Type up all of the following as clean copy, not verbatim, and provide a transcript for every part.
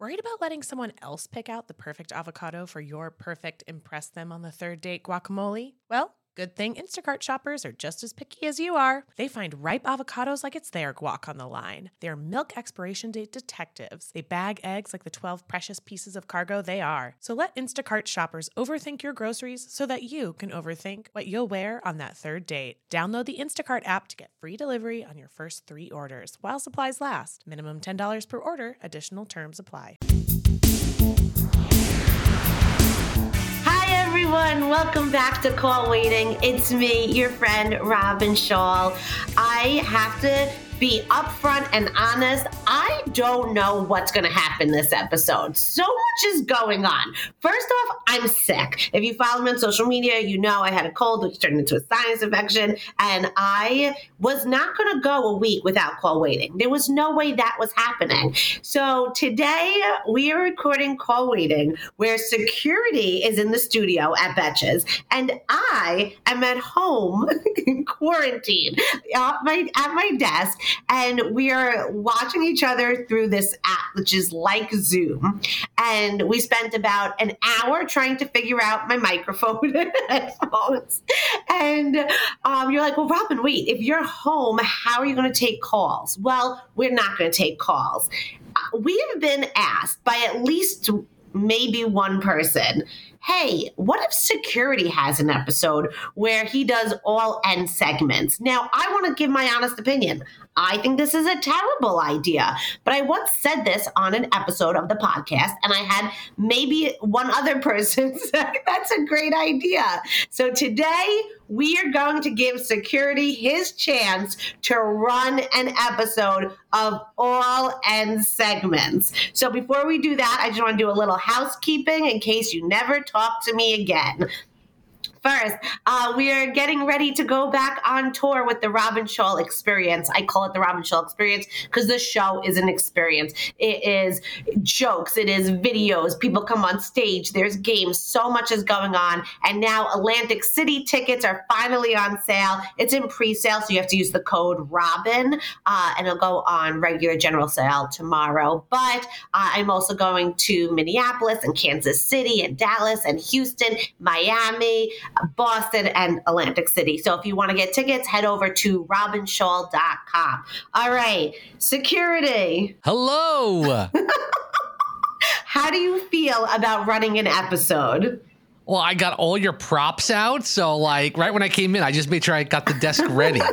Worried about letting someone else pick out the perfect avocado for your perfect impress them on the third date guacamole? Well, good thing Instacart shoppers are just as picky as you are. They find ripe avocados like it's their guac on the line. They're milk expiration date detectives. They bag eggs like the 12 precious pieces of cargo they are. So let Instacart shoppers overthink your groceries so that you can overthink what you'll wear on that third date. Download the Instacart app to get free delivery on your first 3 orders while supplies last. Minimum $10 per order. Additional terms apply. Hi everyone, welcome back to Call Waiting. It's me, your friend Robin Shaw. I have to be upfront and honest. I don't know what's going to happen this episode. So much is going on. First off, I'm sick. If you follow me on social media, you know I had a cold which turned into a sinus infection, and I was not going to go a week without Call Waiting. There was no way that was happening. So today we are recording Call Waiting, where security is in the studio at Betches, and I am at home in quarantine at my desk. And we are watching each other through this app, which is like Zoom. And we spent about an hour trying to figure out my microphone and headphones. And you're like, well, Robin, wait, if you're home, how are you going to take calls? Well, we're not going to take calls. We have been asked by at least maybe one person, hey, what if security has an episode where he does all end segments? Now, I want to give my honest opinion. I think this is a terrible idea, but I once said this on an episode of the podcast, and I had maybe one other person say that's a great idea. So today, we are going to give security his chance to run an episode of all end segments. So before we do that, I just want to do a little housekeeping in case you never talk to me again. First, we are getting ready to go back on tour with the Robin Shaw Experience. I call it the Robin Shaw Experience because the show is an experience. It is jokes. It is videos. People come on stage. There's games. So much is going on. And now Atlantic City tickets are finally on sale. It's in pre-sale, so you have to use the code ROBIN, and it'll go on regular general sale tomorrow. But I'm also going to Minneapolis and Kansas City and Dallas and Houston, Miami, Boston, and Atlantic City. So if you want to get tickets, head over to robinshaw.com. All right, security. Hello. How do you feel about running an episode? Well, I got all your props out. So like right when I came in, I just made sure I got the desk ready.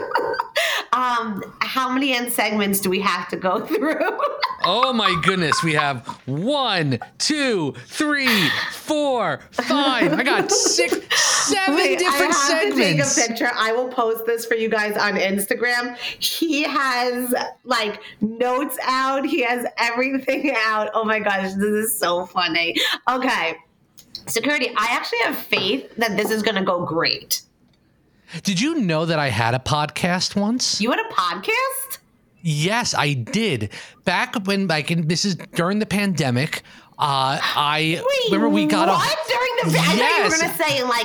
How many end segments do we have to go through? Oh my goodness. We have 1, 2, 3, 4, 5. I got 6, 7 different segments. I have to take a picture. I will post this for you guys on Instagram. He has like notes out. He has everything out. Oh my gosh, this is so funny. Okay. Security, I actually have faith that this is going to go great. Did you know that I had a podcast once? You had a podcast? Yes, I did. Back when, this is during the pandemic. Remember we got what? During the I thought you were going to say in like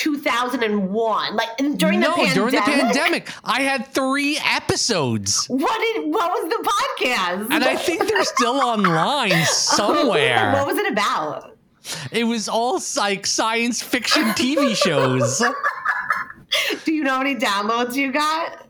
2001, like during the pandemic. During the pandemic, I had 3 episodes. What was the podcast? And I think they're still online somewhere. What was it about? It was all like science fiction TV shows. Do you know how many downloads you got?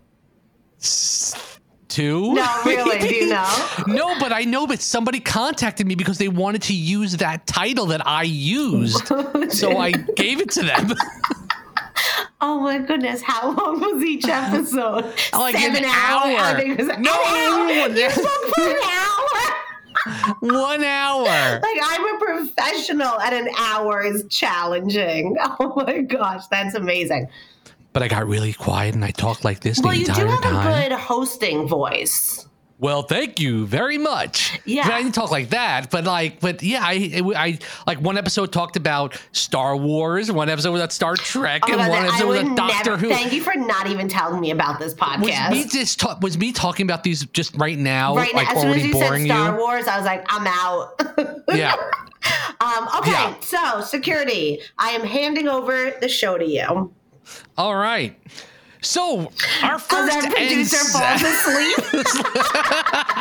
2? No, really, do you know? No, but I know, but somebody contacted me because they wanted to use that title that I used. So I gave it to them. Oh my goodness, how long was each episode? Like 7 an hours? hour. I think it was No, you spoke for an hour. 1 hour. Like, I'm a professional at an hour is challenging. Oh my gosh, that's amazing. But I got really quiet and I talked like this the entire time. Well, you do have a good hosting voice. Well, thank you very much. Yeah. I didn't talk like that, but yeah, I like one episode talked about Star Wars, one episode was about Star Trek, and one episode was about Doctor Who. Thank you for not even telling me about this podcast. Was me talking about these just right now, right like now, as soon as you said boring Star Wars, I was like, I'm out. Yeah. Okay, Yeah. So security, I am handing over the show to you. All right. So our first producer falls asleep.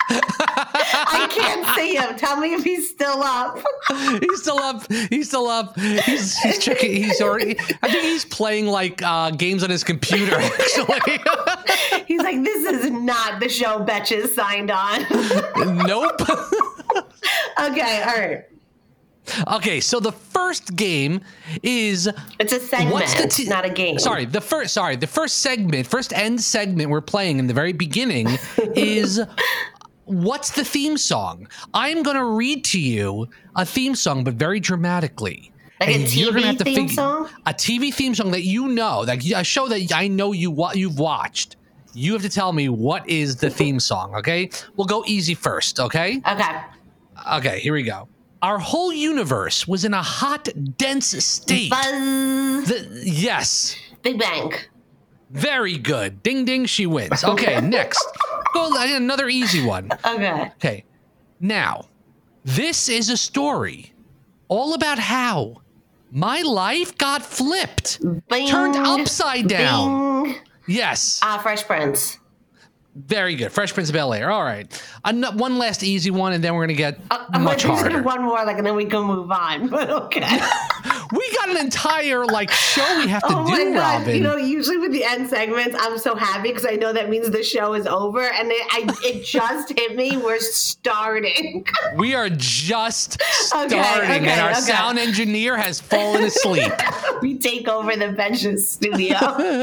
I can't see him. Tell me if he's still up. He's still up. He's still up. He's checking. He's already. I think he's playing like games on his computer. Actually, he's like, "This is not the show Betches signed on." Nope. Okay. All right. Okay, so the first game is it's a segment, not a game. The first end segment we're playing in the very beginning is what's the theme song? I'm going to read to you a theme song, but very dramatically. Like and a TV theme song? A TV theme song that you know, like a show that I know you've watched. You have to tell me what is the theme song, okay? We'll go easy first, okay? Okay, here we go. Our whole universe was in a hot, dense state. Buzz. Yes. Big Bang. Very good. Ding, ding, she wins. Okay, next. Go another easy one. Okay. Now, this is a story all about how my life got flipped. Bing. Turned upside down. Bing. Yes. Fresh Prince. Very good. Fresh Prince of Bel-Air. All right. One last easy one, and then we're going to get much harder. One more, and then we can move on. But okay. We got an entire show we have to do, my God. Robin. You know, usually with the end segments, I'm so happy because I know that means the show is over, and it just hit me. We're starting. We are just starting, and our sound engineer has fallen asleep. We take over the Benches studio.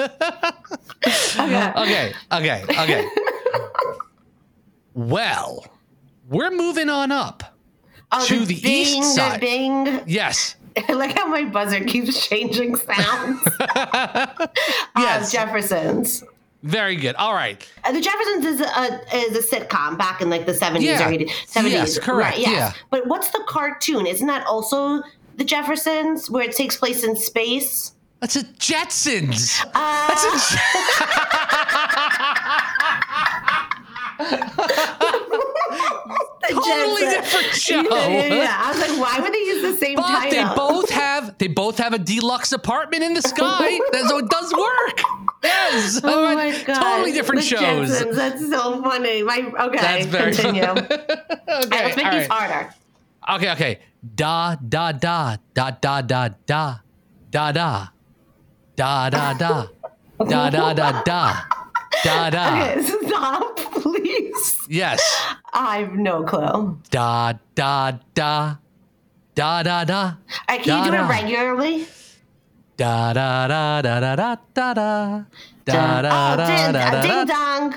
Okay. Well, we're moving on up to the east side. Bing. Yes. I like how my buzzer keeps changing sounds. Yes. Jeffersons. Very good. All right. The Jeffersons is a sitcom back in the 70s or 80s. 70s. Yes, correct. Right, yes. Yeah. But what's the cartoon? Isn't that also the Jeffersons where it takes place in space? That's a Jetsons. Totally different show. Yeah. I was like, why would they use the same title? They both have a deluxe apartment in the sky, so it does work. Yes. Oh my God. Totally different the shows. Jetsons. That's so funny. That's very continue. Okay. Let's make these harder. Okay. Da da da da da da da da da da da da da da da da. Okay, stop, please. Yes. I have no clue. Da da da da da da. All right, can you do it regularly? Da da da da da da da da da da da. Ding dong.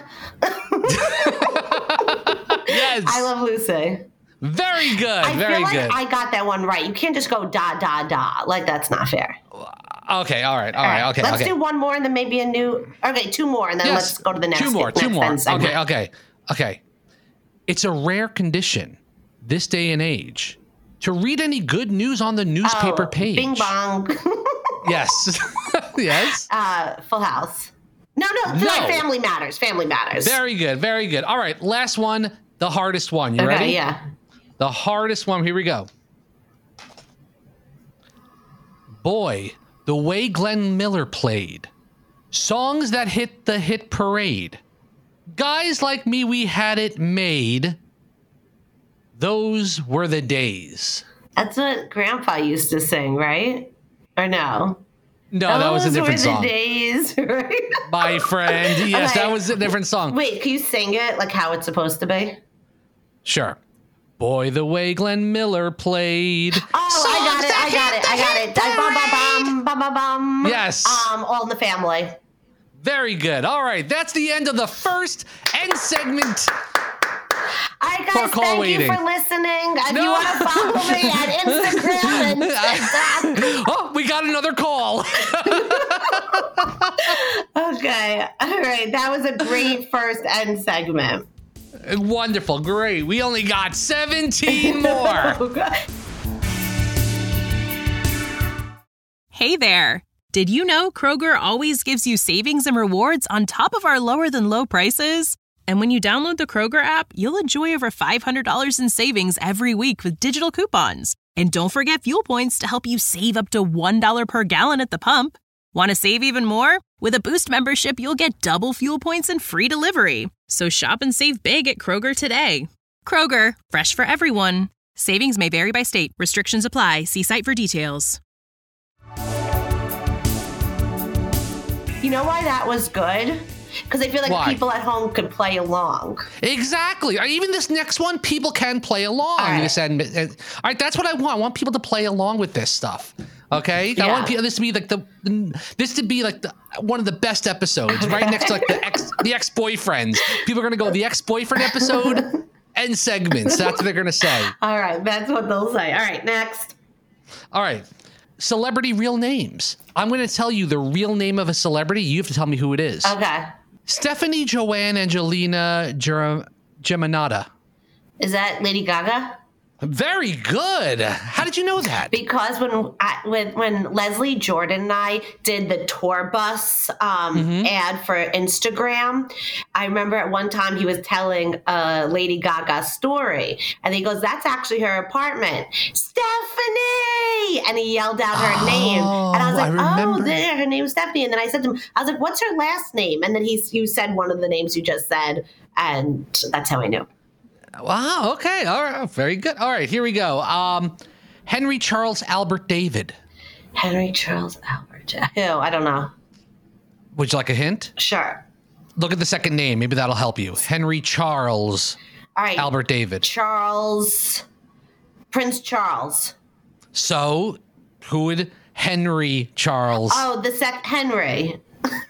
Yes. I Love Lucy. Very good. I feel like I got that one right. You can't just go da da da. That's not fair. Okay. All right. Okay. Let's do one more and then maybe a new. Okay, two more and then let's go to the next. Two more. Okay. It's a rare condition this day and age to read any good news on the newspaper page. Bing bong. Yes. Yes. Full House. No. Family Matters. Family Matters. Very good. All right. Last one. The hardest one. You ready? Yeah. The hardest one. Here we go. Boy, the way Glenn Miller played. Songs that hit the hit parade. Guys like me, we had it made. Those were the days. That's what Grandpa used to sing, right? Or no? No, that was a different song. Those were the days, right? My friend. Yes, that was a different song. Wait, can you sing it like how it's supposed to be? Sure. Boy, the way Glenn Miller played. Oh, I got it. Bum. Yes. All in the Family. Very good. All right, that's the end of the first end segment. All right, guys, thank you for listening. If you want to follow me at Instagram and TikTok. Oh, we got another call. Okay. All right. That was a great first end segment. Wonderful. Great. We only got 17 more. Hey there. Did you know Kroger always gives you savings and rewards on top of our lower than low prices? And when you download the Kroger app, you'll enjoy over $500 in savings every week with digital coupons. And don't forget fuel points to help you save up to $1 per gallon at the pump. Want to save even more? With a Boost membership, you'll get double fuel points and free delivery. So shop and save big at Kroger today. Kroger, fresh for everyone. Savings may vary by state. Restrictions apply. See site for details. You know why that was good? Because I feel like people at home could play along. Exactly. Even this next one, people can play along. All right, that's what I want. I want people to play along with this stuff. Okay, I want this to be like one of the best episodes, right next to like the ex-boyfriends. People are gonna go the ex-boyfriend episode and segments. That's what they're gonna say. All right, that's what they'll say. All right, next. All right, celebrity real names. I'm gonna tell you the real name of a celebrity. You have to tell me who it is. Okay. Stephanie Joanne Angelina Geminata. Is that Lady Gaga? Very good. How did you know that? Because when Leslie Jordan and I did the tour bus ad for Instagram, I remember at one time he was telling Lady Gaga's story, and he goes, "That's actually her apartment, Stephanie," and he yelled out her name, and I was like, "Oh, there, her name's Stephanie." And then I said to him, "I was like, what's her last name?" And then you said one of the names you just said, and that's how I knew. Wow. Okay. All right. Very good. All right. Here we go. Henry Charles Albert David. Henry Charles Albert. Who? I don't know. Would you like a hint? Sure. Look at the second name. Maybe that'll help you. Henry Charles. All right. Albert David. Prince Charles. So, who would Henry Charles? Oh, Henry.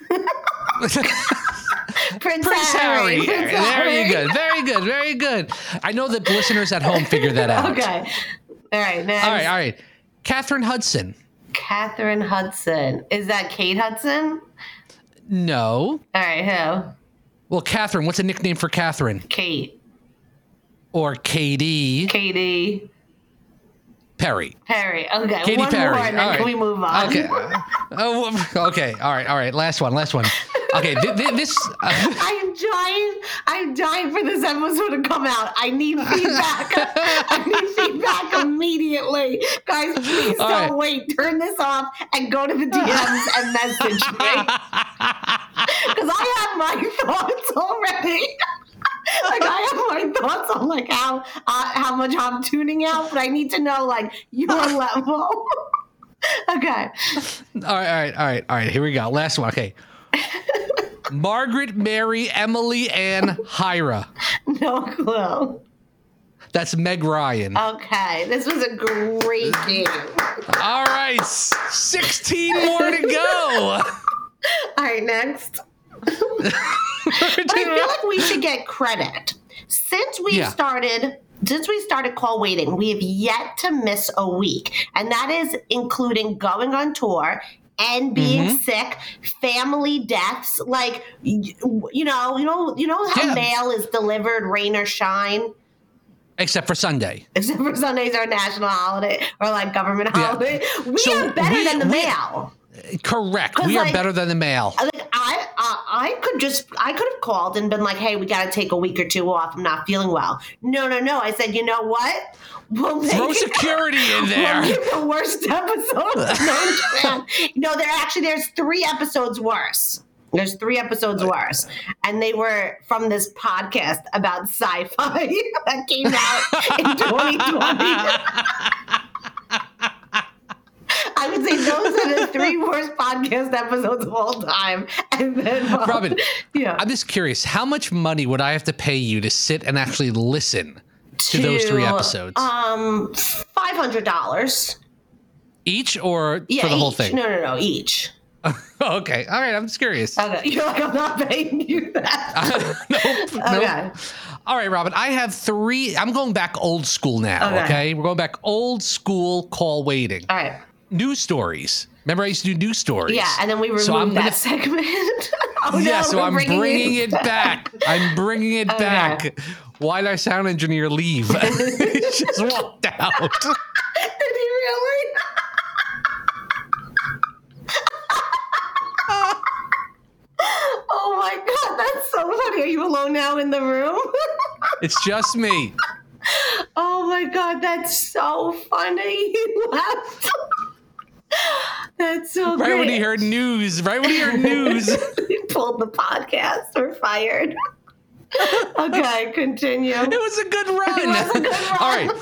Prince Harry. Prince Very good. Very good. Very good. I know that listeners at home figured that out. Okay. All right. Next. All right. Catherine Hudson. Catherine Hudson. Is that Kate Hudson? No. All right. Who? Well, Catherine. What's a nickname for Catherine? Kate. Or Katy. Katy Perry. Perry. Okay. Katy One Perry. more, and then can we move on? Okay. Okay. All right. Last one. Okay. This. I'm dying for this episode to come out. I need feedback. I need feedback immediately, guys. Please don't wait. Turn this off and go to the DMs and message me because I have my thoughts already. Like I have my thoughts on like how much I'm tuning out, but I need to know like your level. Okay. All right. Here we go. Last one. Okay. Margaret Mary Emily Ann Hyra. No clue. That's Meg Ryan. Okay. This was a great game. All right. 16 more to go. All right. Next. But I feel like we should get credit. Since we started call waiting, we have yet to miss a week. And that is including going on tour and being sick, family deaths. Like, you know how mail is delivered, rain or shine? Except for Sunday. Except for Sunday's our national holiday or like government holiday. We are better than the mail. Correct. We are better than the mail. Like I could have called and been like, "Hey, we got to take a week or two off. I'm not feeling well." No. I said, "You know what? We'll throw security in there." We'll make the worst episode. There's 3 episodes worse. There's 3 episodes worse, and they were from this podcast about sci-fi that came out in 2020. I would say those are the 3 worst podcast episodes of all time. And then, Robin, I'm just curious, how much money would I have to pay you to sit and actually listen to those 3 episodes? $500 each, or for the whole thing? No, each. Okay, all right. I'm just curious. Okay, you're like, I'm not paying you that. Nope. Okay. All right, Robin. I have 3. I'm going back old school now. Okay, we're going back old school call waiting. All right. News stories. Remember, I used to do news stories. Yeah, and then we removed that segment. So I'm bringing it back. I'm bringing it back. Why did our sound engineer leave? He just walked out. Did he really? Oh my God, that's so funny. Are you alone now in the room? It's just me. Oh my God, that's so funny. He left. That's so right great. When he heard news. Right when he heard news. He pulled the podcast. We're fired. Okay, continue. It was a good run. It was a good run. All right.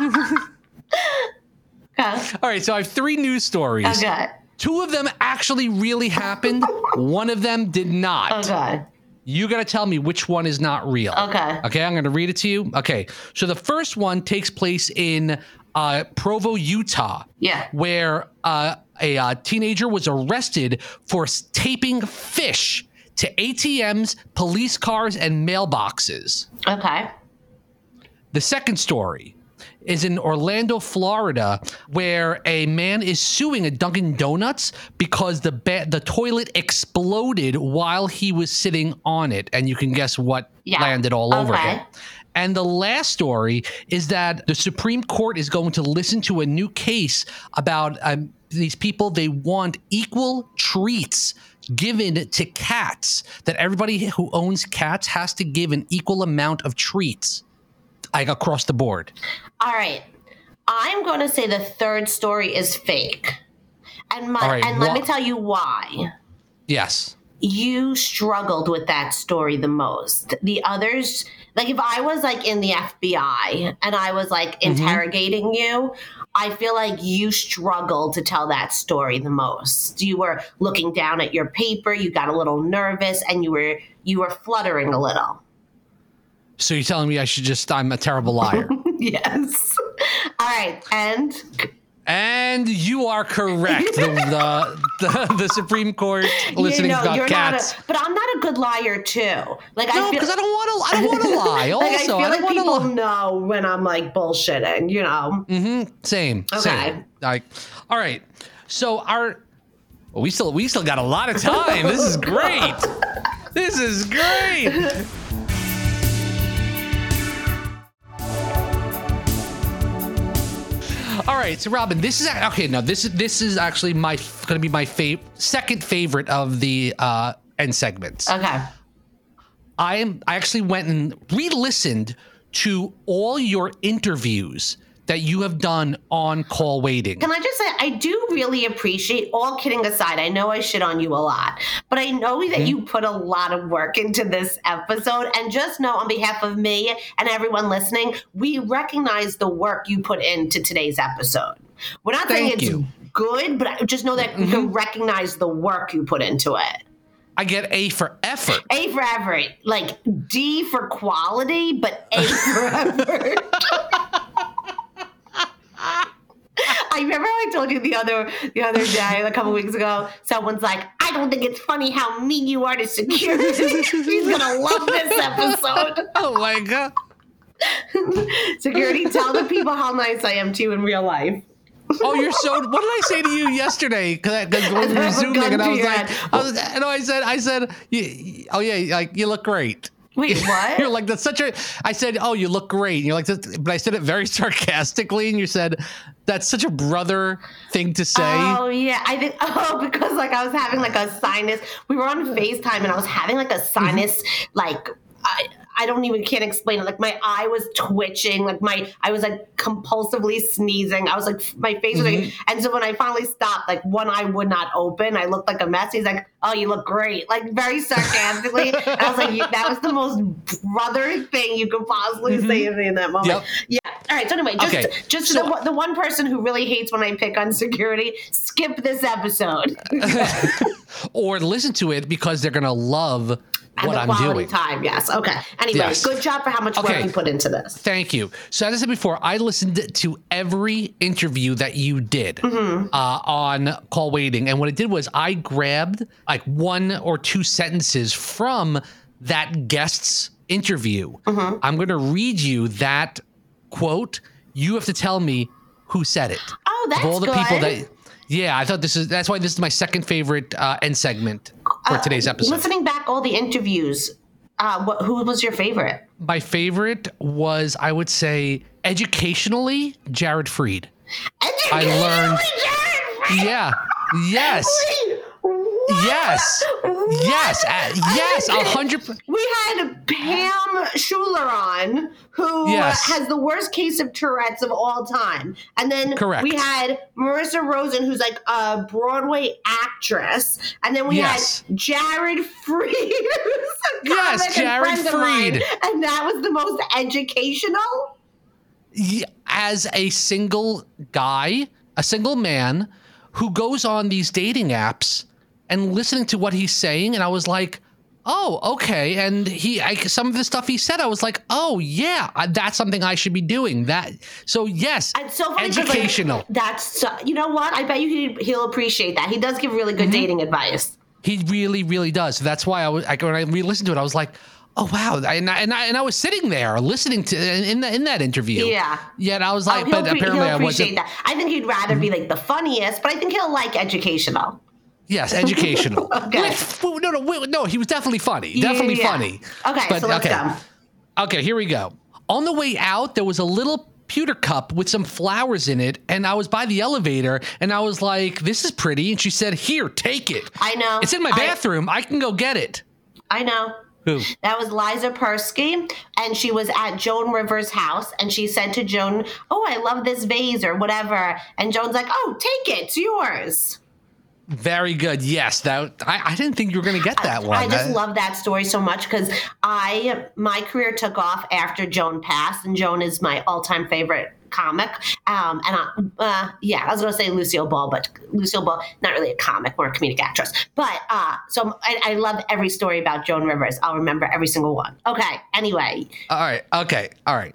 Okay. All right, so I have 3 news stories. Okay. 2 of them actually really happened. 1 of them did not. Okay. You got to tell me which one is not real. Okay. Okay, I'm going to read it to you. Okay, so the first one takes place in Provo, Utah. Yeah. Where a teenager was arrested for taping fish to ATMs, police cars, and mailboxes. Okay. The second story is in Orlando, Florida, where a man is suing a Dunkin' Donuts because the toilet exploded while he was sitting on it. And you can guess what landed all over him. And the last story is that the Supreme Court is going to listen to a new case about these people. They want equal treats given to cats, that everybody who owns cats has to give an equal amount of treats, like across the board. All right. I'm going to say the third story is fake. And let me tell you why. Yes. You struggled with that story the most. The others, like if I was like in the FBI and I was like interrogating you, I feel like you struggled to tell that story the most. You were looking down at your paper, you got a little nervous, and you were fluttering a little. So you're telling me I'm a terrible liar? Yes. All right, and you are correct. The Supreme Court listening about cats. But I'm not a good liar too. Like no, because I don't want to lie. Also, like I feel like people know when I'm like bullshitting. You know. Mm-hmm. Same. Okay. Same. Like, all right. So we still got a lot of time. This is great. This is great. All right, so Robin, this is okay. Now this is actually going to be my second favorite of the end segments. Okay. I actually went and re-listened to all your interviews that you have done on Call Waiting. Can I just say, I do really appreciate, all kidding aside, I know I shit on you a lot, but I know that you put a lot of work into this episode. And just know on behalf of me and everyone listening, we recognize the work you put into today's episode. We're not saying it's good, but just know that we can recognize the work you put into it. I get A for effort. A for effort. Like D for quality, but A for effort. I remember I told you the other day, a couple weeks ago, someone's like, I don't think it's funny how mean you are to security. She's going to love this episode. Oh, my God. Security, tell the people how nice I am to you in real life. Oh, you're so. What did I say to you yesterday? Because we were Zooming, and I was like, I said, oh, yeah, like, you look great. Wait, what? You're like, that's such a. I said, oh, you look great. And you're like, but I said it very sarcastically, and you said, that's such a brother thing to say. Oh yeah, I think. Oh, because like I was having like a sinus. We were on FaceTime, and I was having like a sinus, like I can't explain it. Like my eye was twitching, like I was like compulsively sneezing. I was like, my face was like, and so when I finally stopped, like one eye would not open. I looked like a mess. He's like, oh, you look great. Like very sarcastically. And I was like, that was the most brother thing you could possibly say to me in that moment. Yep. Yeah. All right. So anyway, just the one person who really hates when I pick on security, skip this episode. Or listen to it because they're going to love what I'm doing. Time, yes. Okay. Anyway, good job for how much work you put into this. Thank you. So as I said before, I listened to every interview that you did on Call Waiting. And what I did was I grabbed like 1 or 2 sentences from that guest's interview. I'm going to read you that quote. You have to tell me who said it. Oh, that's of all the good. people that. Yeah, I thought that's why this is my second favorite end segment for today's episode. Listening back all the interviews, who was your favorite? My favorite was, I would say, educationally, Jared Freid. I learned. Jared Freid? Yeah. Yes. Wait, yes. What? Yes, yes, 100%. We had Pam Schuler on, who has the worst case of Tourette's of all time. And then we had Marissa Rosen, who's like a Broadway actress. And then we had Jared Freed, who's a comic Jared Freed. And that was the most educational. As a single guy, a single man who goes on these dating apps and listening to what he's saying, and I was like, oh, okay. And some of the stuff he said, I was like, oh yeah, that's something I should be doing. So yes, it's so funny, educational. You know what? I bet you he'll appreciate that. He does give really good dating advice. He really, really does. So that's why when I re-listened to it, I was like, oh wow, and I was sitting there listening to in that interview. Yeah. And I was like, but apparently I wasn't. That. I think he'd rather be like the funniest, but I think he'll like educational. Yes, educational. Okay. No, he was definitely funny. Definitely funny. Okay, so let's go. Okay, here we go. On the way out, there was a little pewter cup with some flowers in it, and I was by the elevator, and I was like, this is pretty. And she said, here, take it. I know. It's in my bathroom. I can go get it. I know. Who? That was Liza Persky, and she was at Joan Rivers' house, and she said to Joan, oh, I love this vase or whatever. And Joan's like, oh, take it. It's yours. Very good. Yes, I didn't think you were going to get that one. I just love that story so much because my career took off after Joan passed, and Joan is my all-time favorite comic. I was going to say Lucille Ball, but Lucille Ball, not really a comic, more a comedic actress. But so I love every story about Joan Rivers. I'll remember every single one. Okay. Anyway. All right. Okay. All right.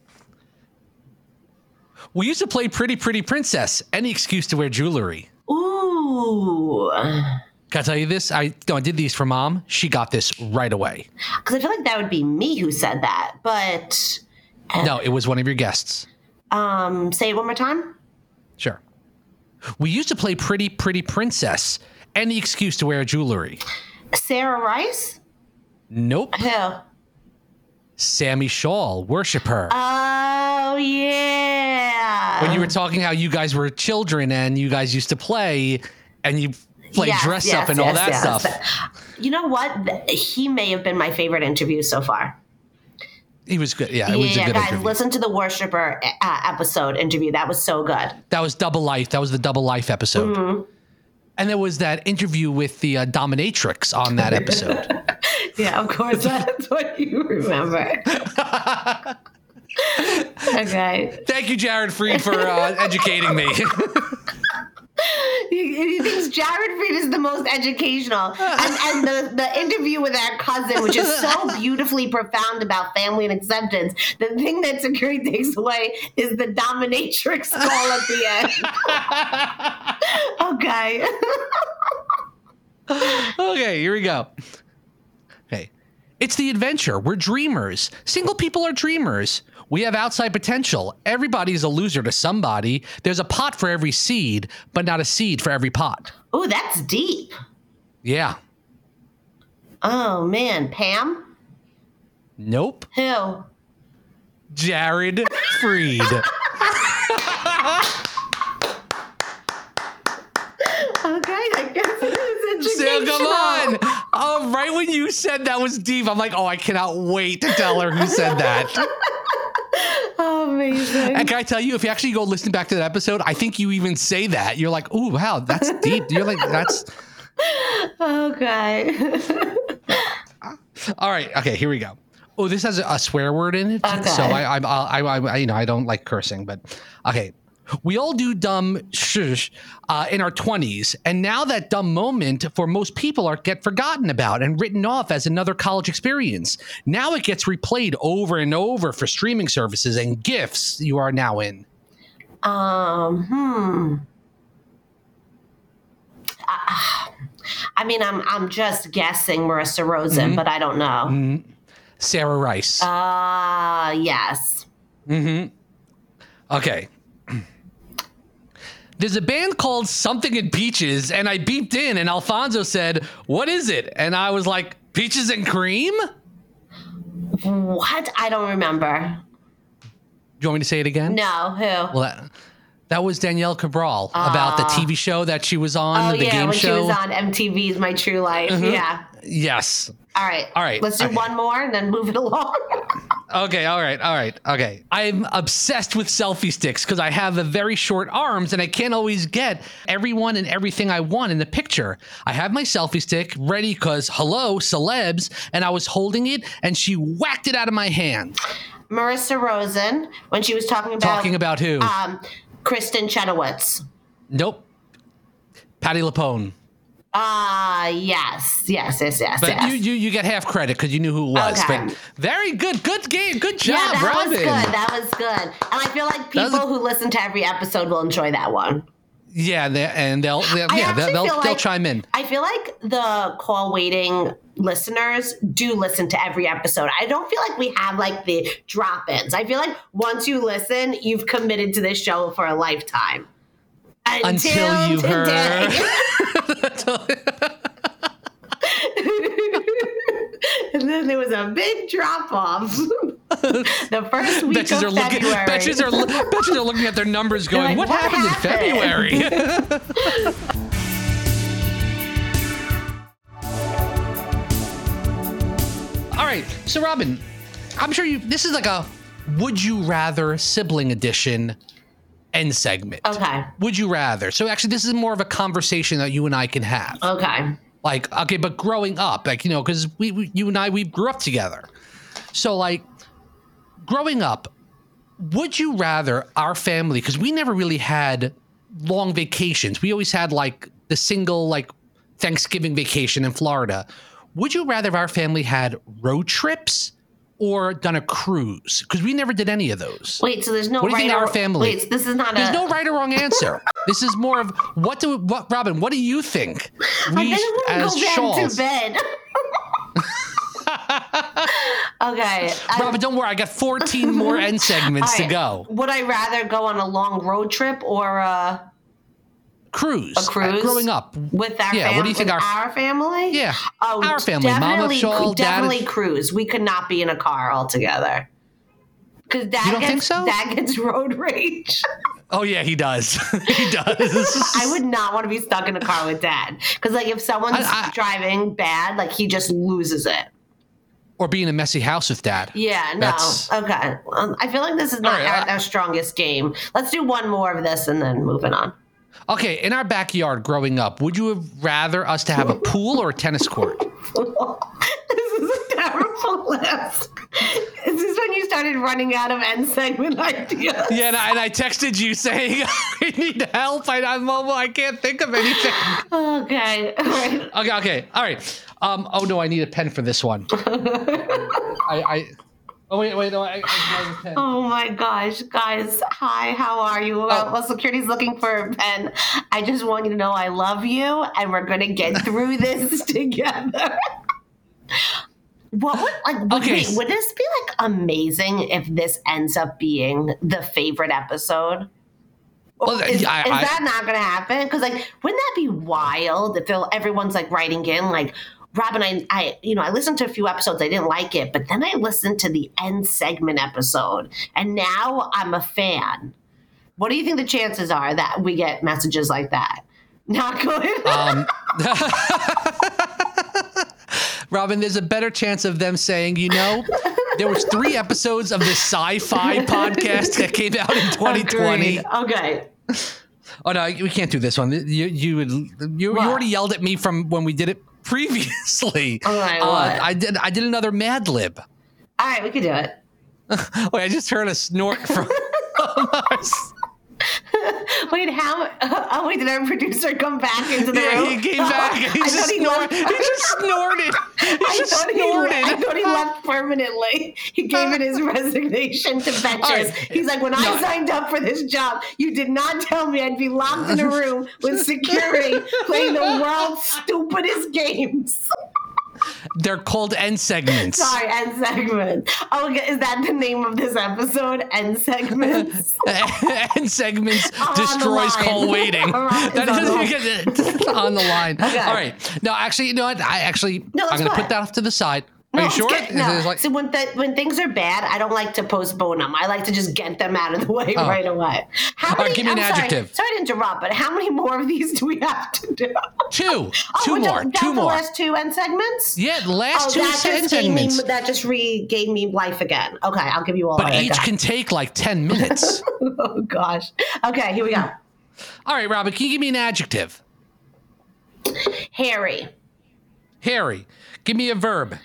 We used to play Pretty Pretty Princess. Any excuse to wear jewelry. Ooh. Can I tell you this? I did these for Mom. She got this right away. Because I feel like that would be me who said that, but... No, it was one of your guests. Say it one more time? Sure. We used to play Pretty Pretty Princess. Any excuse to wear jewelry. Sarah Rice? Nope. Who? Sammy Shaw. Worship her. Oh, yeah. When you were talking how you guys were children and you guys used to play and you play dress up and all that stuff. You know what? He may have been my favorite interview so far. He was good. Yeah, it was a good guys, interview. Listen to the Worshipper episode interview. That was so good. That was Double Life. That was the Double Life episode. Mm-hmm. And there was that interview with the dominatrix on that episode. Yeah, of course. That's what you remember. Okay. Thank you, Jared Freed, for educating me. He thinks Jared Freed is the most educational. And the interview with our cousin, which is so beautifully profound about family and acceptance, the thing that Security takes away is the dominatrix call at the end. Okay. Okay, here we go. Okay. It's the adventure. We're dreamers. Single people are dreamers. We have outside potential. Everybody's a loser to somebody. There's a pot for every seed, but not a seed for every pot. Oh, that's deep. Yeah. Oh, man. Pam? Nope. Who? Jared Freed. Okay, I guess it is Sam, come on. Oh, right when you said that was deep, I'm like, oh, I cannot wait to tell her who said that. Oh, amazing. And can I tell you, if you actually go listen back to that episode, I think you even say that. You're like, oh, wow, that's deep. You're like, that's... Okay. All right. Okay, here we go. Oh, this has a swear word in it. Okay. So I don't like cursing, but okay. We all do dumb shush in our 20s, and now that dumb moment for most people get forgotten about and written off as another college experience. Now it gets replayed over and over for streaming services and GIFs you are now in. I mean, I'm just guessing Marissa Rosen, but I don't know. Mm-hmm. Sarah Rice. Yes. Mm-hmm. Okay. There's a band called Something in Peaches, and I beeped in, and Alfonso said, what is it? And I was like, Peaches and Cream? What? I don't remember. Do you want me to say it again? No, who? Well, That was Danielle Cabral about the TV show that she was on, the game show. When she was on MTV's My True Life. Mm-hmm. Yeah. Yes. All right. Let's do one more and then move it along. Okay. All right. Okay. I'm obsessed with selfie sticks because I have a very short arms and I can't always get everyone and everything I want in the picture. I have my selfie stick ready because, hello, celebs, and I was holding it and she whacked it out of my hand. Marissa Rosen, when she was talking about who? Kristen Chenoweth. Nope. Patti LuPone. Yes. But you get half credit because you knew who it was. Okay. But very good game, good job, Robin. That was good. And I feel like people who listen to every episode will enjoy that one. Yeah, they'll chime in. I feel like the call waiting listeners do listen to every episode. I don't feel like we have like the drop-ins. I feel like once you listen, you've committed to this show for a lifetime. Until you heard. And then there was a big drop off. The first week of February. Betches are looking at their numbers going, like, what happened in February? All right. So, Robin, I'm sure this is like a would you rather sibling edition end segment. Okay. Would you rather? So actually, this is more of a conversation that you and I can have. Okay. Like, okay, but growing up, like, because you and I, we grew up together. So, like, growing up, would you rather our family, because we never really had long vacations. We always had, like, the single, like, Thanksgiving vacation in Florida. Would you rather our family had road trips or done a cruise? Because we never did any of those. Wait, so there's no what do you think our family? Wait, this is not There's no right or wrong answer. This is more of Robin, what do you think? We as Shaws to bed. Okay. Robin, don't worry. I got 14 more end segments to go. Would I rather go on a long road trip or a cruise? A cruise? Growing up. With our family? What do you think? Our family? Yeah. Oh, our family. Mom of Shaw, definitely Dad. Cruise. We could not be in a car all together. Because Dad gets road rage. Oh, yeah, he does. He does. I would not want to be stuck in a car with Dad. Because, like, if someone's driving bad, like, he just loses it. Or be in a messy house with Dad. Yeah, no. Okay. I feel like this is not our strongest game. Let's do one more of this and then moving on. Okay, in our backyard growing up, would you have rather us to have a pool or a tennis court? This is a terrible list. Is this when you started running out of end segment ideas? Yeah, and I texted you saying, I need help. I'm mobile. I can't think of anything. Okay. All right. Okay. All right. Oh, no, I need a pen for this one. Oh, wait, no, I have a pen. Oh, my gosh. Guys, hi, how are you? Well, security's looking for a pen. I just want you to know I love you, and we're going to get through this together. What would would this be, like, amazing if this ends up being the favorite episode? Well, is that not going to happen? Because, like, wouldn't that be wild if everyone's, like, writing in, like, Robin, I listened to a few episodes. I didn't like it, but then I listened to the end segment episode, and now I'm a fan. What do you think the chances are that we get messages like that? Not good. Robin, there's a better chance of them saying, there was 3 episodes of the sci-fi podcast that came out in 2020. Agreed. Okay. Oh no, we can't do this one. You already yelled at me from when we did it previously. All right, what? I did another Mad Lib. All right, we can do it. Wait, I just heard a snort from us. Wait, wait, did our producer come back into the room? Yeah, he came back. He just snorted. I thought he left permanently. He gave in his resignation to Betches. Right. He's like, when I signed up for this job, you did not tell me I'd be locked in a room with security playing the world's stupidest games. They're called end segments. Sorry, end segments. Oh, is that the name of this episode? End segments? End segments destroys call waiting. That is on the line. Okay. All right. No, actually, you know what? I'm going to put that off to the side. Are you sure? No. So when things are bad, I don't like to postpone them. I like to just get them out of the way right away. All right, give me an adjective. Sorry to interrupt, but how many more of these do we have to do? Two more. The last two end segments? Yeah, the last two end segments. That just gave me life again. Okay, I'll give you all. But each can take like 10 minutes. Oh, gosh. Okay, here we go. All right, Robin, can you give me an adjective? Hairy. Hairy. Give me a verb.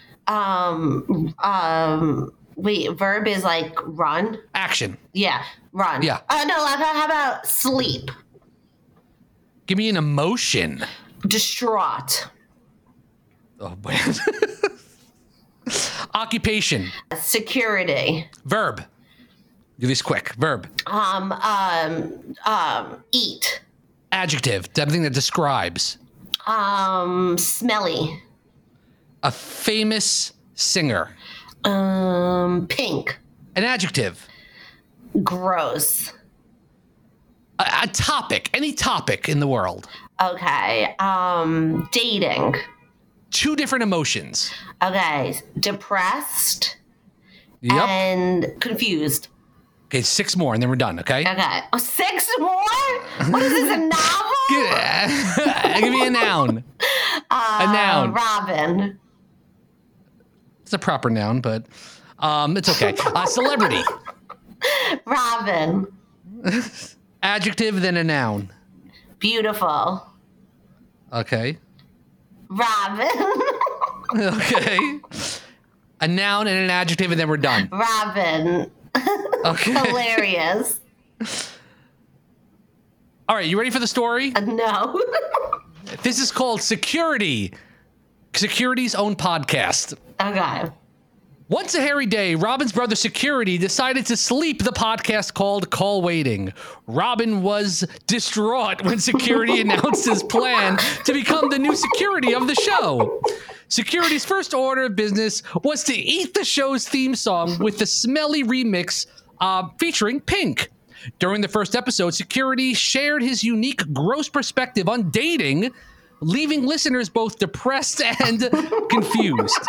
Verb is like run. Action. Yeah, run. Yeah. No, how about sleep? Give me an emotion. Distraught. Oh, man. Occupation. Security. Verb. Do this quick. Verb. Eat. Adjective. Something that describes. Smelly. A famous singer. Pink. An adjective. Gross. A topic. Any topic in the world. Okay. Dating. Two different emotions. Okay. Depressed. Yep. And confused. Okay, 6 more and then we're done, okay? Okay. Oh, 6 more? What is this, a novel? Give me a noun. A noun. Robin. It's a proper noun, but it's okay. Celebrity. Robin. Adjective, then a noun. Beautiful. Okay. Robin. Okay. A noun and an adjective, and then we're done. Robin. Okay. Hilarious. All right, you ready for the story? No. This is called Security. Security's own podcast. Okay. Once a hairy day, Robin's brother Security decided to sleep the podcast called Call Waiting. Robin was distraught when Security announced his plan to become the new security of the show. Security's first order of business was to eat the show's theme song with the smelly remix featuring Pink. During the first episode, Security shared his unique, gross perspective on dating, leaving listeners both depressed and confused.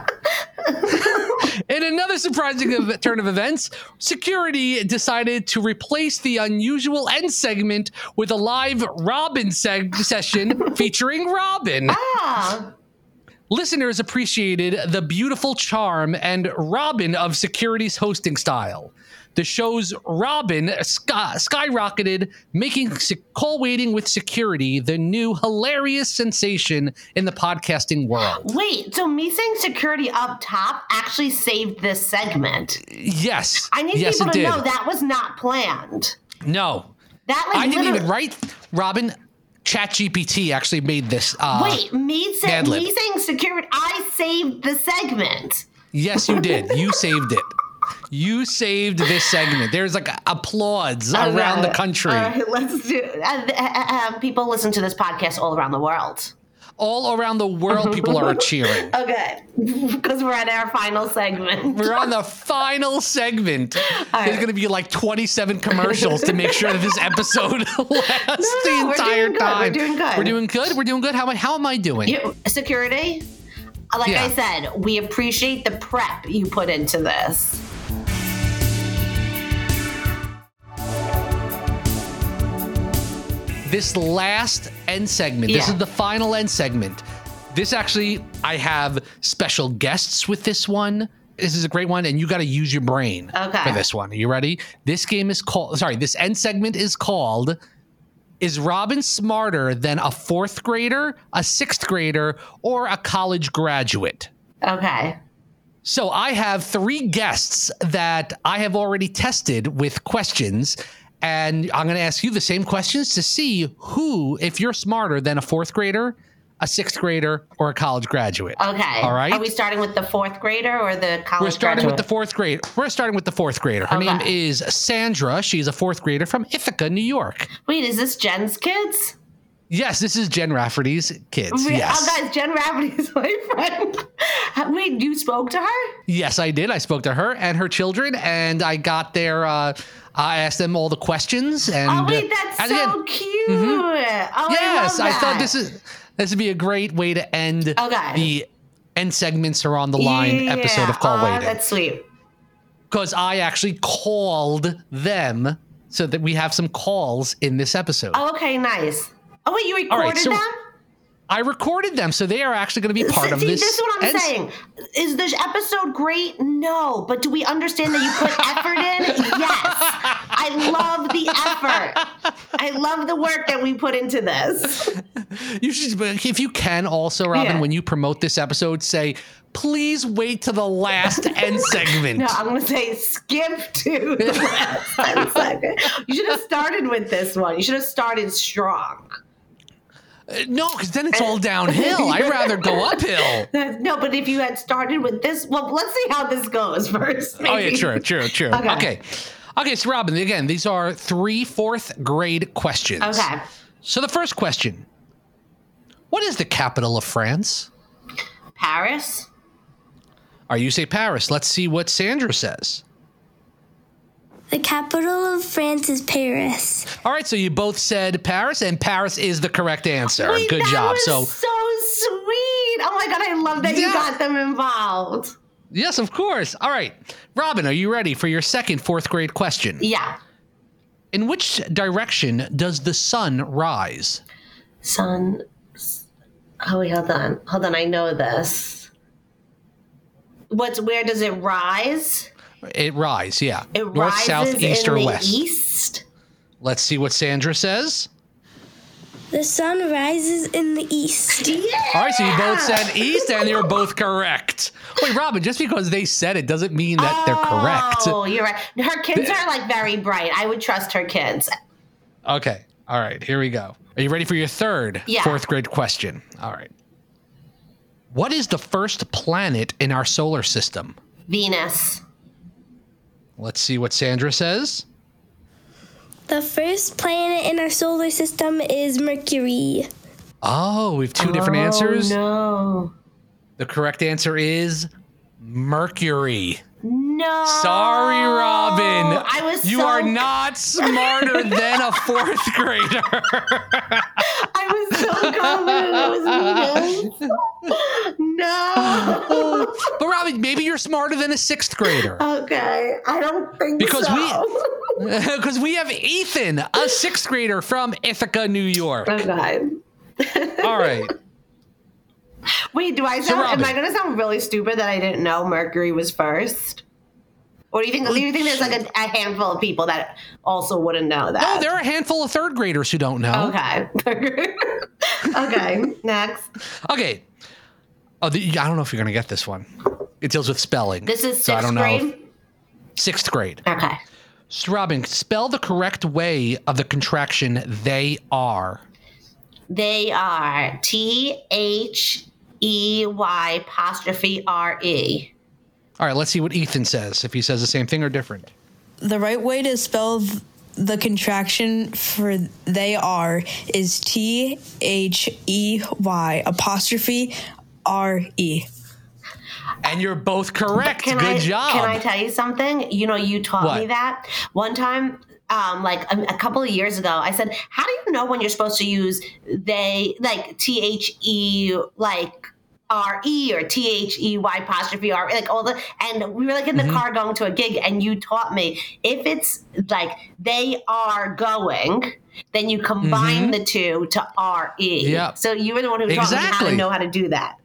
In another surprising turn of events, Security decided to replace the unusual end segment with a live Robin session featuring Robin. Listeners appreciated the beautiful charm and Robin of Security's hosting style. The show's Robin skyrocketed, making Call Waiting with Security the new hilarious sensation in the podcasting world. Wait, so me saying Security up top actually saved this segment? Yes. I need people to know that was not planned. No. I didn't even write Robin. ChatGPT actually made this. Wait, me saying Security, I saved the segment. Yes, you did. You saved it. You saved this segment. There's like applause around the country. Let's do. People listen to this podcast all around the world. All around the world, people are cheering. Okay, because we're at our final segment. We're on the final segment. There's going to be like 27 commercials to make sure that this episode lasts the entire time. We're doing good. We're doing good. We're doing good. How am I doing? Security, like I said, we appreciate the prep you put into this. This last end segment, this is the final end segment. This actually, I have special guests with this one. This is a great one, and you got to use your brain for this one. Are you ready? This end segment is called, Is Robin Smarter Than a 4th Grader, a 6th Grader, or a College Graduate? Okay. So I have 3 guests that I have already tested with questions, and I'm going to ask you the same questions to see if you're smarter than a 4th grader, a 6th grader, or a college graduate. Okay. All right. Are we starting with the 4th grader or the college graduate? We're starting with the 4th grade. We're starting with the 4th grader. Her name is Sandra. She's a 4th grader from Ithaca, New York. Wait, is this Jen's kids? Yes, this is Jen Rafferty's kids. Yes. Oh, guys, Jen Rafferty's my friend. Wait, you spoke to her? Yes, I did. I spoke to her and her children, and I got their. I asked them all the questions. And, oh wait, that's so cute. Mm-hmm. Oh, yes, I thought this would be a great way to end end segments are on the line episode of Call Waiting. That's sweet. Because I actually called them so that we have some calls in this episode. Oh, okay, nice. Oh, wait, you recorded them? I recorded them, so they are actually going to be part of this. This is what I'm saying. Is this episode great? No. But do we understand that you put effort in? Yes. I love the effort. I love the work that we put into this. You should, if you can also, Robin, when you promote this episode, say, please wait to the last end segment. No, I'm going to say skip to the last end segment. You should have started with this one. You should have started strong. No, because then it's all downhill. I'd rather go uphill. No, but if you had started with this, well, let's see how this goes first. Maybe. Oh, yeah, true. Okay, so Robin, again, these are 3 4th grade questions. Okay. So the first question, what is the capital of France? Paris. All right, you say Paris. Let's see what Sandra says. The capital of France is Paris. All right, so you both said Paris, and Paris is the correct answer. Wait, Good job. So sweet. Oh my God, I love that you got them involved. Yes, of course. All right. Robin, are you ready for your second 4th grade question? Yeah. In which direction does the sun rise? Sun. Oh, wait, hold on. I know this. Where does it rise? It rises, yeah. It North, rises south, east, in or the west? East. Let's see what Sandra says. The sun rises in the east. Yeah. All right, so you both said east, and you're both correct. Wait, Robin, just because they said it doesn't mean that they're correct. Oh, you're right. Her kids are like very bright. I would trust her kids. Okay. All right, here we go. Are you ready for your third 4th grade question? All right. What is the first planet in our solar system? Venus. Let's see what Sandra says. The first planet in our solar system is Mercury. Oh, we have 2 different answers? No. The correct answer is Mercury. No. Sorry, Robin. You are not smarter than a 4th grader. I was so confident it was Venus. No. But Robin, maybe you're smarter than a 6th grader. Okay. I don't think so. Because we have Ethan, a 6th grader from Ithaca, New York. Okay. All right. Wait, am I going to sound really stupid that I didn't know Mercury was first? Or do you think there's like a handful of people that also wouldn't know that? No, there are a handful of 3rd graders who don't know. Okay. Okay, next. Okay. I don't know if you're going to get this one. It deals with spelling. This is 6th grade? 6th grade. Okay. So, Robin, spell the correct way of the contraction they are. They are THEY''RE. All right, let's see what Ethan says, if he says the same thing or different. The right way to spell the contraction for they are is THEY''RE. And you're both correct. Good job. Can I tell you something? You taught me that one time. Like a couple of years ago, I said, how do you know when you're supposed to use they, like THE, like RE or THEY''R, like all the, and we were like in the car going to a gig, and you taught me if it's like they are going, then you combine the two to RE. Yeah. So you were the one who taught me how to know how to do that.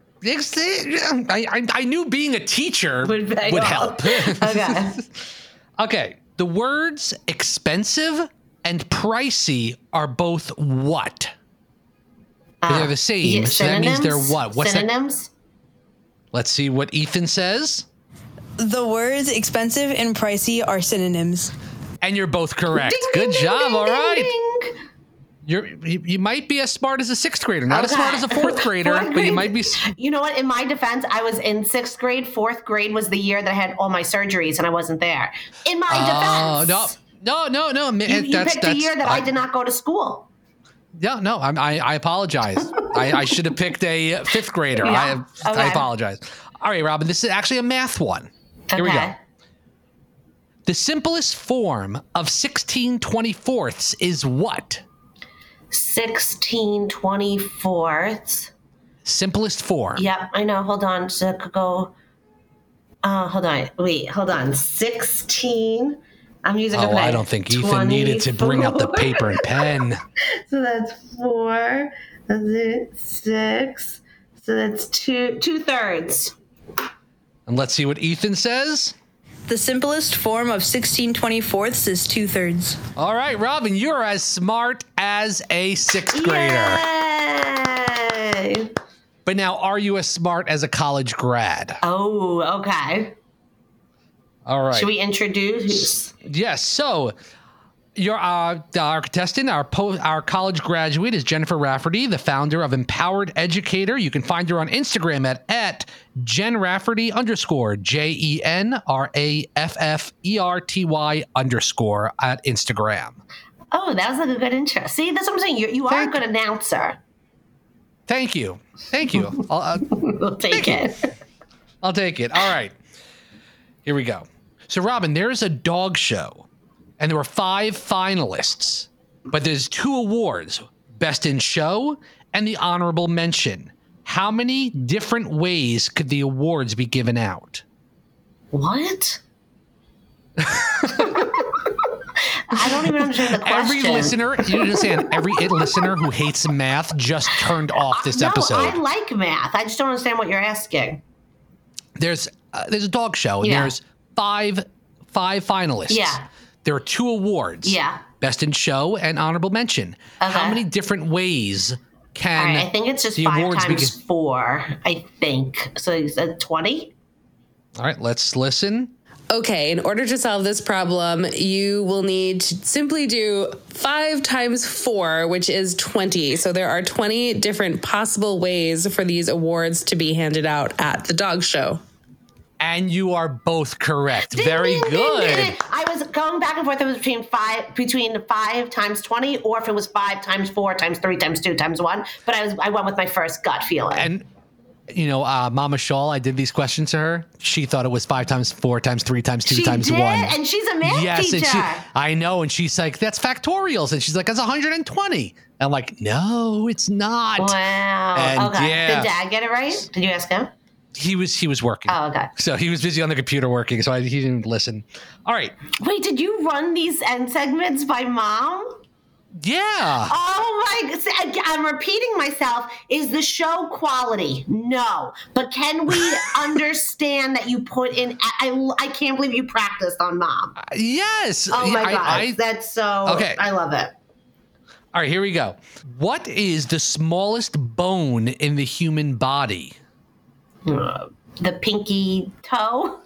I knew being a teacher would help. Okay. Okay. The words expensive and pricey are both what? They're the same. So that means they're what? What's synonyms? That? Let's see what Ethan says. The words expensive and pricey are synonyms. And you're both correct. Ding, Good ding, job. Ding, all right. Ding. You might be as smart as a 6th grader, not as smart as a 4th grader, but you might be. You know what? In my defense, I was in 6th grade. 4th grade was the year that I had all my surgeries, and I wasn't there. In my defense. No. You picked a year that I did not go to school. Yeah, no, I apologize. I should have picked a 5th grader. Yeah. I apologize. All right, Robin, this is actually a math one. Here we go. The simplest form of 16/24 is what? 16/24. Simplest form. Yep, I know. Hold on. So it could go. Hold on. Wait, hold on. 16. I'm using a pen. I don't think Ethan needed to bring out the paper and pen. So that's 4. That's it. 6. So that's 2/3. And let's see what Ethan says. The simplest form of 16/24 is 2/3. All right, Robin, you're as smart as a 6th grader. Yay! But now, are you as smart as a college grad? Oh, okay. All right. Should we introduce? Yes. So, our contestant, our college graduate is Jennifer Rafferty, the founder of Empowered Educator. You can find her on Instagram at Jen Rafferty _ JenRafferty_ at Instagram. Oh, that was like a good intro. See, that's what I'm saying. You are a good announcer. Thank you. We'll take it. I'll take it. All right. Here we go. So, Robin, there's a dog show, and there were 5 finalists, but there's 2 awards, Best in Show and the Honorable Mention. How many different ways could the awards be given out? What? I don't even understand the question. Every listener, you understand, every listener who hates math just turned off this episode. I like math. I just don't understand what you're asking. There's a dog show, and there's 5 finalists. Yeah. There are 2 awards. Yeah. Best in Show and Honorable Mention. Okay. How many different ways can All right, I think it's just 5 times 4, I think. So you said 20? All right, let's listen. Okay, in order to solve this problem, you will need to simply do 5 times 4, which is 20. So there are 20 different possible ways for these awards to be handed out at the dog show. And you are both correct. Very good. I was going back and forth. It was between 5 times 20, or if it was 5 times 4 times 3 times 2 times 1. But I went with my first gut feeling. And Mama Shawl, I did these questions to her. She thought it was 5 times 4 times 3 times 2 times 1. And she's a math teacher. And I know. And she's like, that's factorials. And she's like, that's 120. And I'm like, no, it's not. Wow. And okay. yeah. Did Dad get it right? Did you ask him? He was working. Oh, okay. So he was busy on the computer working, so he didn't listen. All right. Wait, did you run these end segments by Mom? Yeah. Oh my! I'm repeating myself. Is the show quality? No. But can we understand that you put in? I can't believe you practiced on Mom. Yes. Oh my God! That's so. Okay. I love it. All right, here we go. What is the smallest bone in the human body? The pinky toe?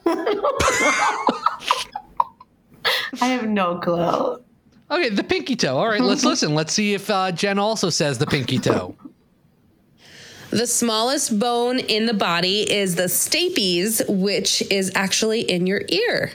I have no clue. Okay, the pinky toe. All right, let's listen. Let's see if Jen also says the pinky toe. The smallest bone in the body is the stapes, which is actually in your ear.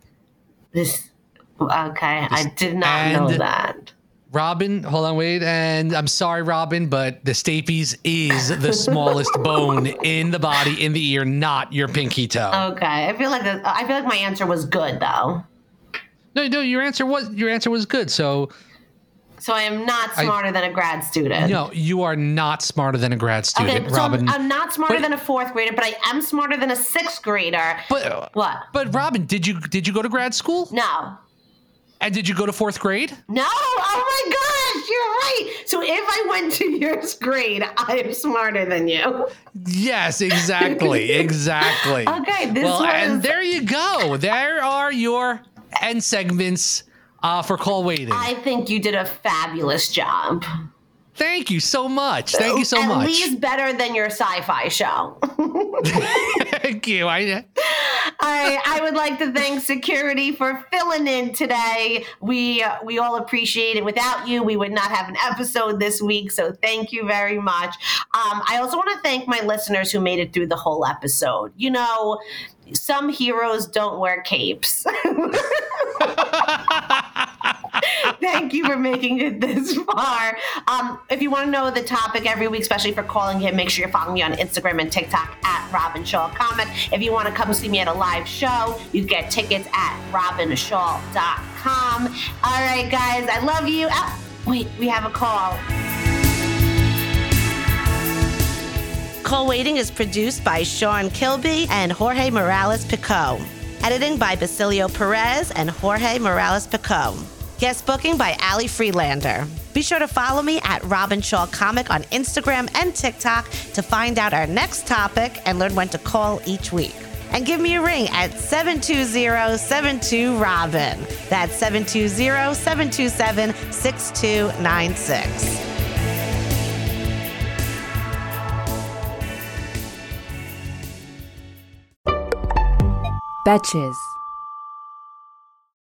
I did not know that. Robin, hold on, wait. And I'm sorry, Robin, but the stapes is the smallest bone in the body, in the ear, not your pinky toe. Okay. I feel like my answer was good though. No, your answer was good. So I am not smarter than a grad student. No, you are not smarter than a grad student, okay, Robin. So I'm not smarter than a 4th grader, but I am smarter than a 6th grader. But what? But Robin, did you go to grad school? No. And did you go to 4th grade? No. Oh my gosh, you're right. So if I went to your grade, I am smarter than you. Yes, exactly. Exactly. Okay. And there you go. There are your end segments for Call Waiting. I think you did a fabulous job. Thank you so much. Thank you so much. At least better than your sci-fi show. Thank you. I would like to thank security for filling in today. We all appreciate it. Without you, we would not have an episode this week. So thank you very much. I also want to thank my listeners who made it through the whole episode. You know, some heroes don't wear capes. Thank you for making it this far. If you want to know the topic every week, especially for Calling Him, make sure you're following me on Instagram and TikTok at Robin Shaw Comic. If you want to come see me at a live show, you get tickets at robinshaw.com. All right, guys, I love you. Wait, we have a call. Call Waiting is produced by Sean Kilby and Jorge Morales-Pico. Editing by Basilio Perez and Jorge Morales-Pico. Guest booking by Ali Freelander. Be sure to follow me at Robin Shaw Comic on Instagram and TikTok to find out our next topic and learn when to call each week. And give me a ring at 720-72-ROBIN. That's 720-727-6296. Betches.